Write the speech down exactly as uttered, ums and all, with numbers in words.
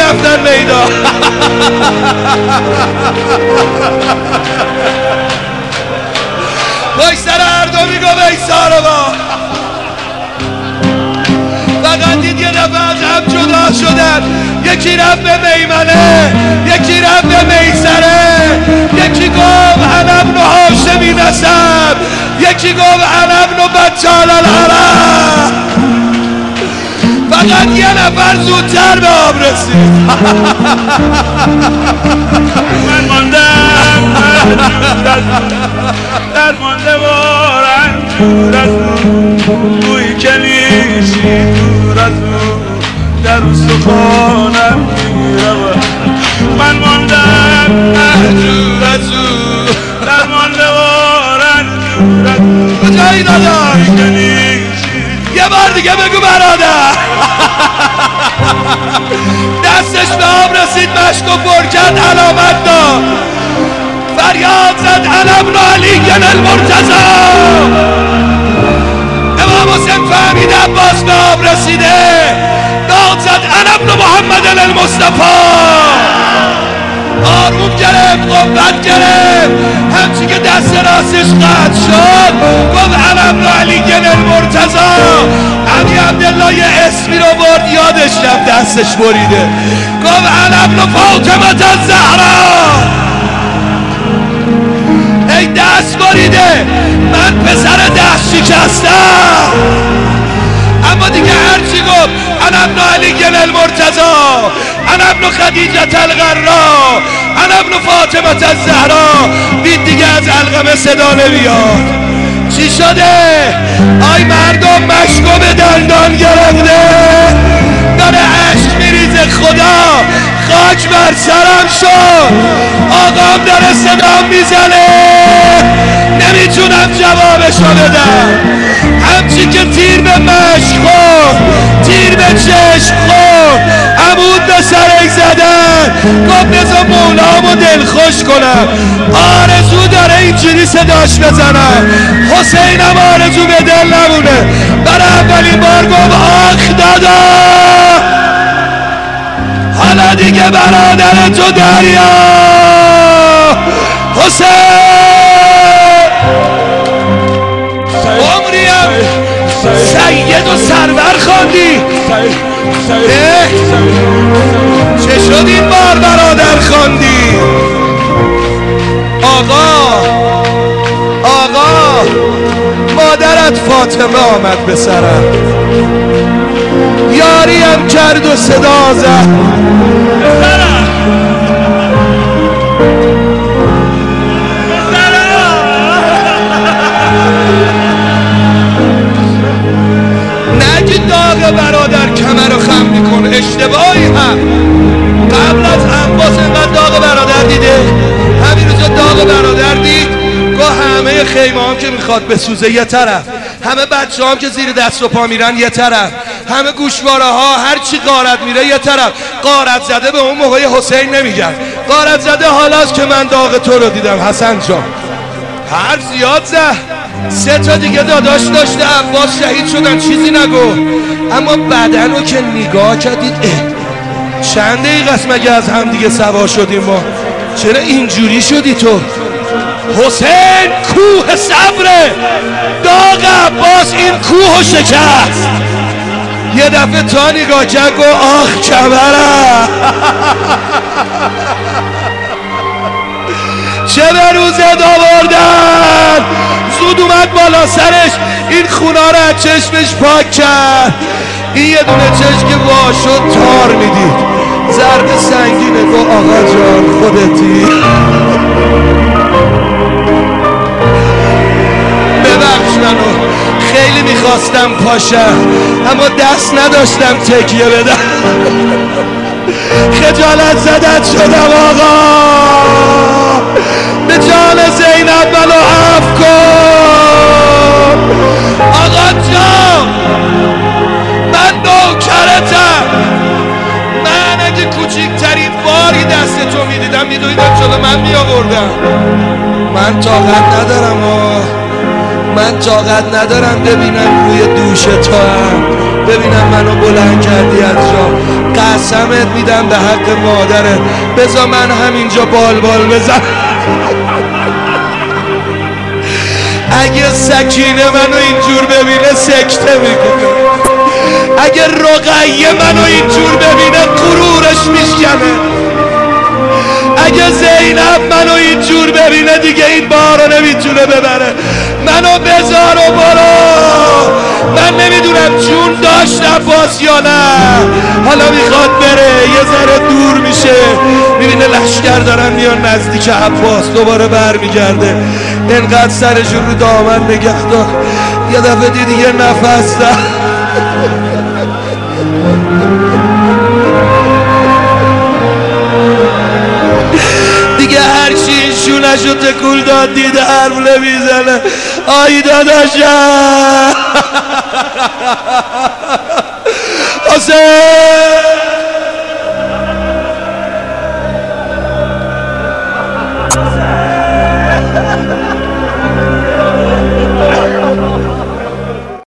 رفتن میدا. وای سر هر دو میگو ویسا رو با فقط دید یه دفعه از هم جدا شدن. یکی رفت به میمنه، یکی رفت به میسره، یکی گفت انا ابن هاشمی نسب، یکی گفت انا ابن بطال العرب. فقط یه نفر زودتر به آب رسید. من ماندم در مانده و رنجور از اون بوی کلیشی دور از اون در استخوانم میرود. من ماندم محجور از اون در مانده و رنجور از اون کجایی داداش؟ بوی کلیشی. یه بار دیگه بگو برادر. دستش به آب رسید، مشکو پر کرد، علامت داد، فریاد زد انا ابن علی المرتضی. امام حسین فهمید عباس به آب رسیده، داد زد انا ابن محمد المصطفی. آروم گرفت، قوت گرفت، همچی که دست راستش قطع شد گفت انا ابن علی المرتضی. علی عبدالله یه اسمی رو برد یادش رفت دستش بریده، گفت انا ابن فاطمه الزهرا. ای دست بریده، من پسر دست شکستم. اما دیگه هرچی گفت انا ابن علی المرتضی، انا ابن خدیجه الغرا، انا ابن فاطمه الزهرا. دید دیگه از علقمه صدا نمیاد. چی شده؟ آی مردم مشکو به دندان گرفته، داره عشق میریزه. خدا خاک بر سرم شد، آقام داره صدا میزنه، نمیتونم جوابشو بدم. همچی که تیر به مشک خورد، تیر به چشم خورد، عمود به سرک زدن، گفت بذار مولامو دلخوش کنم. آرزو داره اینجوری صداش بزنم. حسینم آرزو به دل نمونه. برای اولین بار گفت آخ دادا، حالا دیگه برادر تو دریا. حسین عمریم سید و سرور خواندی. چه شد این بار برادر خواندی؟ آقا آقا مادرت فاطمه آمد به سرم، یاریم کرد و صدا زد. نگی داغ برادر کمر رو خم میکن، اشتباهی هم. قبل از عباس اینقدر داغ برادر دیده؟ همین روزا داغ برادر دید. گاه همه خیمه هم که میخواد بسوزه یه طرف، همه بچه هم که زیر دست و پا میرن یه طرف، همه گوشواره ها هر چی غارت میره یه طرف. غارت زده به اون موقع حسین نمیگن، غارت زده حالاست که من داغ تو رو دیدم حسن جان. حرف زیاد زد. سه تا دیگه داداش داشته، عباس شهید شدن، چیزی نگو. اما بدن رو که نگاه کردید، اه چند دقیقه است مگه از هم دیگه سوا شدیم ما؟ چرا اینجوری شدی تو؟ حسین کوه صبره، داغ عباس این کوه شکست. یه دفعه تا نگاه کرد گفت آخ کمرم. چه به روزه آوردن. زود اومد بالا سرش، این خونا رو از چشمش پاک کرد. این یه دونه چشم که وا شد تار میدید، ضربه سنگینه. گفت آقا جان خودتی. ببخش منو، خیلی میخواستم پاشم اما دست نداشتم تکیه بدم. خجالت زدت شدم آقا، به جان زینب منو عفو کن. آقا جان من نوکرتم، من اگه کوچکترین باری دست تو میدیدم میدویدم جلو من میآوردم. من طاقت ندارم آه. من طاقت ندارم ببینم روی دوش تو هم، ببینم منو بلند کردی از جا. قسمت میدم به حق مادرت بذار من همینجا بال بال بزن. اگه سکینه منو اینجور ببینه سکته میکنه، اگه رقیه منو اینجور ببینه غرورش میشکنه، اگه زینب منو اینجور ببینه دیگه این بارو نمیتونه ببره. منو بذار و برو. من نمیدونم جون داشت عباس یا نه، حالا میخواد بره یه ذره دور میشه، میبینه لشکر دارن میان نزدیک عباس، دوباره برمیگرده. انقدر سرشون رو دامن نگه دار، یه دفعه دیدی یه نفس ده. دیگه هرچی این شونشو تکول داد دیده حرفله میزنه. آی داداشم حسین